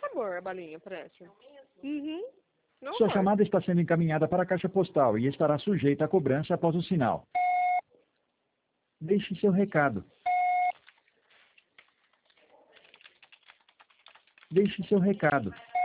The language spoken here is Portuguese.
amor, a balinha, parece. Uhum. Não, Sua amor. chamada está sendo encaminhada para a caixa postal e estará sujeita à cobrança após o sinal. Deixe seu recado. Deixe seu recado.